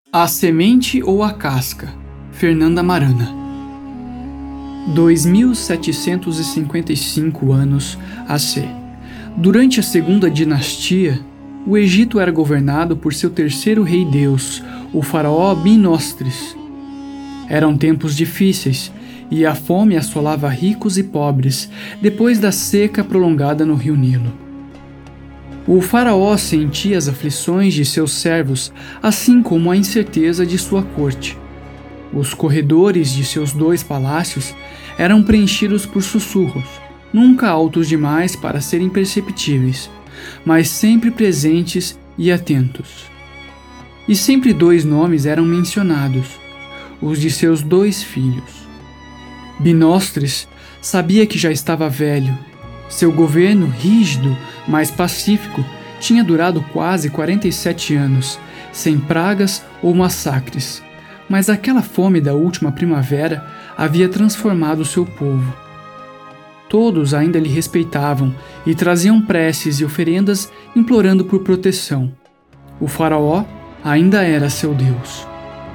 A semente ou a casca? Fernanda Marana. 2755 anos AC. Durante a segunda dinastia, o Egito era governado por seu terceiro rei Deus, o faraó Binóstris. Eram tempos difíceis e a fome assolava ricos e pobres depois da seca prolongada no rio Nilo. O faraó sentia as aflições de seus servos, assim como a incerteza de sua corte. Os corredores de seus 2 palácios eram preenchidos por sussurros, nunca altos demais para serem perceptíveis, mas sempre presentes e atentos. E sempre 2 nomes eram mencionados, os de seus 2 filhos. Binóstris sabia que já estava velho. Seu governo rígido, mas pacífico, tinha durado quase 47 anos, sem pragas ou massacres. Mas aquela fome da última primavera havia transformado seu povo. Todos ainda lhe respeitavam e traziam preces e oferendas implorando por proteção. O faraó ainda era seu Deus.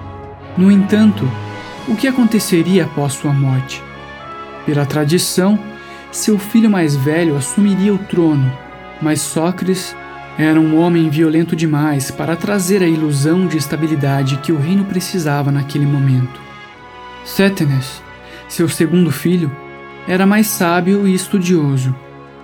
No entanto, o que aconteceria após sua morte? Pela tradição, seu filho mais velho assumiria o trono, mas Sócrates era um homem violento demais para trazer a ilusão de estabilidade que o reino precisava naquele momento. Cétenes, seu segundo filho, era mais sábio e estudioso.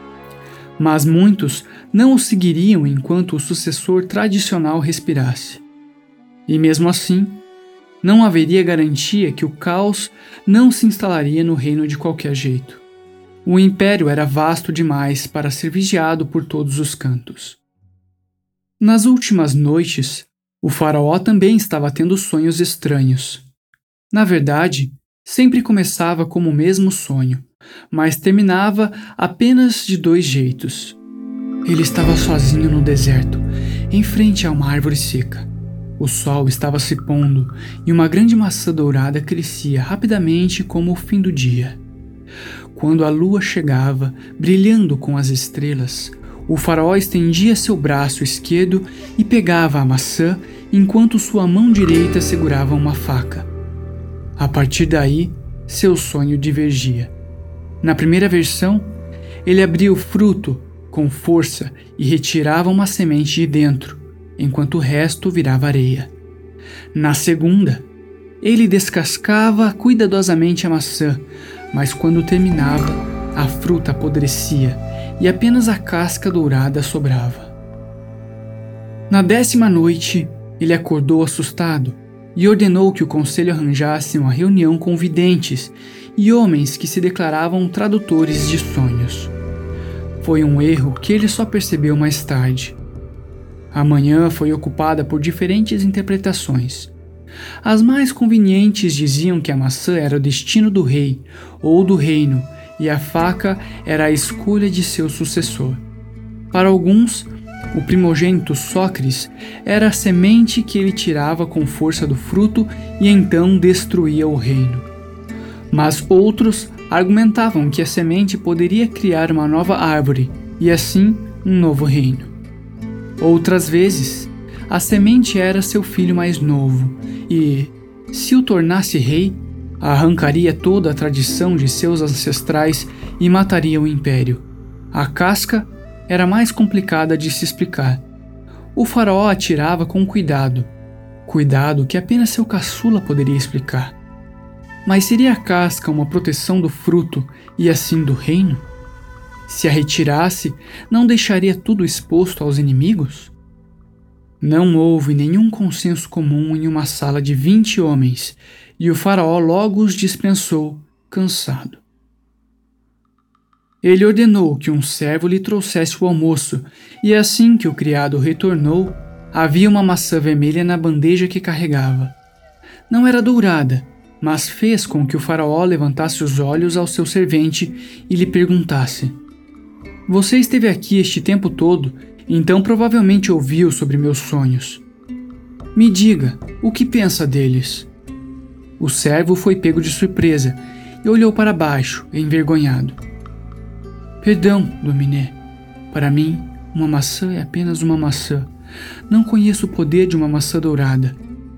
Mas muitos não o seguiriam enquanto o sucessor tradicional respirasse. E mesmo assim, não haveria garantia que o caos não se instalaria no reino de qualquer jeito. O império era vasto demais para ser vigiado por todos os cantos. Nas últimas noites, o faraó também estava tendo sonhos estranhos. Na verdade, sempre começava como o mesmo sonho, mas terminava apenas de 2 jeitos. Ele estava sozinho no deserto, em frente a uma árvore seca. O sol estava se pondo e uma grande maçã dourada crescia rapidamente como o fim do dia. Quando a lua chegava, brilhando com as estrelas, o faraó estendia seu braço esquerdo e pegava a maçã enquanto sua mão direita segurava uma faca. A partir daí, seu sonho divergia. Na primeira versão, ele abria o fruto com força e retirava uma semente de dentro, enquanto o resto virava areia. Na segunda, ele descascava cuidadosamente a maçã, mas quando terminava, a fruta apodrecia e apenas a casca dourada sobrava. Na 10ª noite, ele acordou assustado e ordenou que o conselho arranjasse uma reunião com videntes e homens que se declaravam tradutores de sonhos. Foi um erro que ele só percebeu mais tarde. A manhã foi ocupada por diferentes interpretações. As mais convenientes diziam que a maçã era o destino do rei ou do reino e a faca era a escolha de seu sucessor. Para alguns, o primogênito Sócrates era a semente que ele tirava com força do fruto e então destruía o reino. Mas outros argumentavam que a semente poderia criar uma nova árvore e assim um novo reino. Outras vezes, a semente era seu filho mais novo e, se o tornasse rei, arrancaria toda a tradição de seus ancestrais e mataria o império. A casca era mais complicada de se explicar. O faraó atirava com cuidado que apenas seu caçula poderia explicar. Mas seria a casca uma proteção do fruto e assim do reino? Se a retirasse, não deixaria tudo exposto aos inimigos? Não houve nenhum consenso comum em uma sala de 20 homens, e o faraó logo os dispensou, cansado. Ele ordenou que um servo lhe trouxesse o almoço, e assim que o criado retornou, havia uma maçã vermelha na bandeja que carregava. Não era dourada, mas fez com que o faraó levantasse os olhos ao seu servente e lhe perguntasse: "Você esteve aqui este tempo todo, então provavelmente ouviu sobre meus sonhos. Me diga, o que pensa deles?" O servo foi pego de surpresa e olhou para baixo, envergonhado. "Perdão, Dominé. Para mim, uma maçã é apenas uma maçã. Não conheço o poder de uma maçã dourada."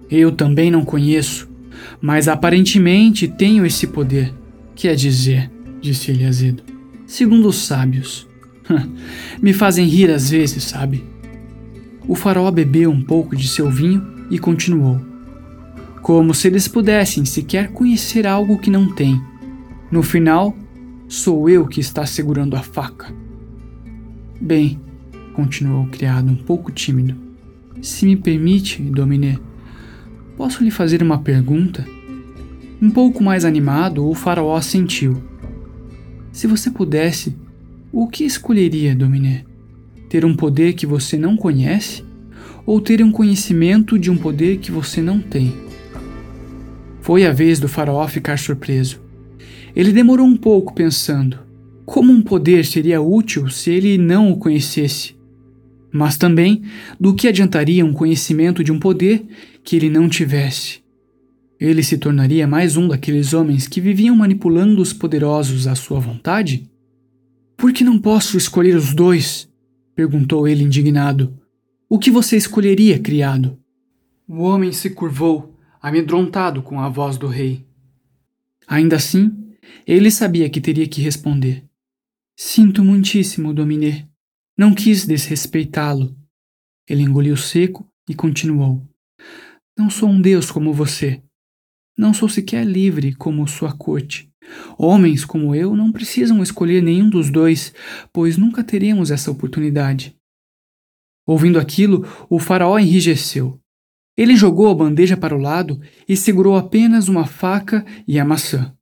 Eu também não conheço, mas aparentemente tenho esse poder. Quer dizer, disse ele azedo, segundo os sábios. Me fazem rir às vezes, sabe? O faraó bebeu um pouco de seu vinho e continuou. Como se eles pudessem sequer conhecer algo que não têm. No final, sou eu que está segurando a faca. Bem, continuou o criado um pouco tímido. Se me permite, Dominé, posso lhe fazer uma pergunta? Um pouco mais animado, o faraó assentiu. Se você pudesse, o que escolheria, Dominé? Ter um poder que você não conhece ou ter um conhecimento de um poder que você não tem? Foi a vez do faraó ficar surpreso. Ele demorou um pouco pensando. Como um poder seria útil se ele não o conhecesse? Mas também, do que adiantaria um conhecimento de um poder que ele não tivesse? Ele se tornaria mais um daqueles homens que viviam manipulando os poderosos à sua vontade? Por que não posso escolher os dois? Perguntou ele indignado. O que você escolheria, criado? O homem se curvou, amedrontado com a voz do rei. Ainda assim, ele sabia que teria que responder. Sinto muitíssimo, Dominé. Não quis desrespeitá-lo. Ele engoliu seco e continuou. Não sou um deus como você. Não sou sequer livre como sua corte. Homens como eu não precisam escolher nenhum dos dois, pois nunca teremos essa oportunidade. Ouvindo aquilo, o faraó enrijeceu. Ele jogou a bandeja para o lado e segurou apenas uma faca e a maçã.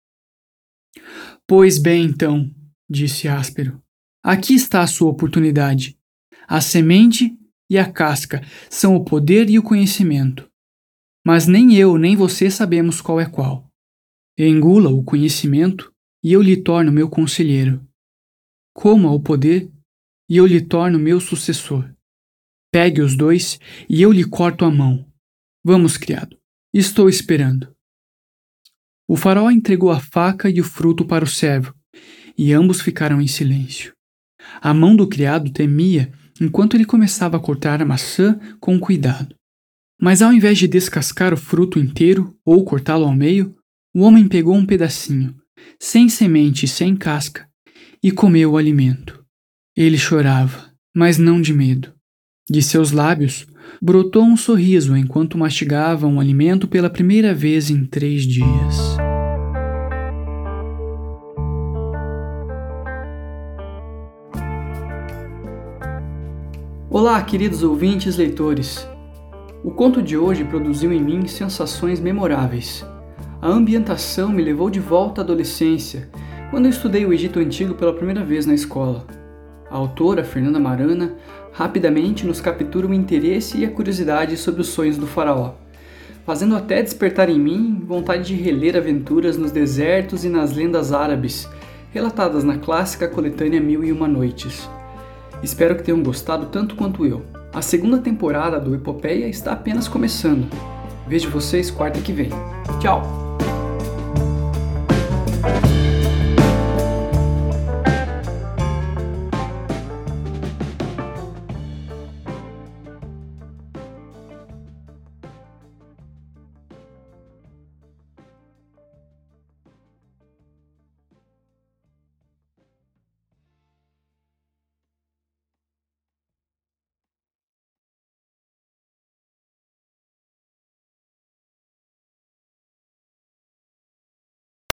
Pois bem, então, disse áspero, aqui está a sua oportunidade. A semente e a casca são o poder e o conhecimento. Mas nem eu nem você sabemos qual é qual. Engula o conhecimento e eu lhe torno meu conselheiro. Coma o poder e eu lhe torno meu sucessor. Pegue os dois e eu lhe corto a mão. Vamos, criado. Estou esperando. O faraó entregou a faca e o fruto para o servo, e ambos ficaram em silêncio. A mão do criado tremia enquanto ele começava a cortar a maçã com cuidado. Mas ao invés de descascar o fruto inteiro ou cortá-lo ao meio, o homem pegou um pedacinho, sem semente e sem casca, e comeu o alimento. Ele chorava, mas não de medo. De seus lábios brotou um sorriso enquanto mastigava um alimento pela primeira vez em 3 dias. Olá, queridos ouvintes leitores. O conto de hoje produziu em mim sensações memoráveis. A ambientação me levou de volta à adolescência, quando eu estudei o Egito Antigo pela primeira vez na escola. A autora, Fernanda Marana, rapidamente nos captura o interesse e a curiosidade sobre os sonhos do faraó, fazendo até despertar em mim vontade de reler aventuras nos desertos e nas lendas árabes, relatadas na clássica coletânea 1001 Noites. Espero que tenham gostado tanto quanto eu. A 2ª temporada do Epopeia está apenas começando. Vejo vocês quarta que vem. Tchau!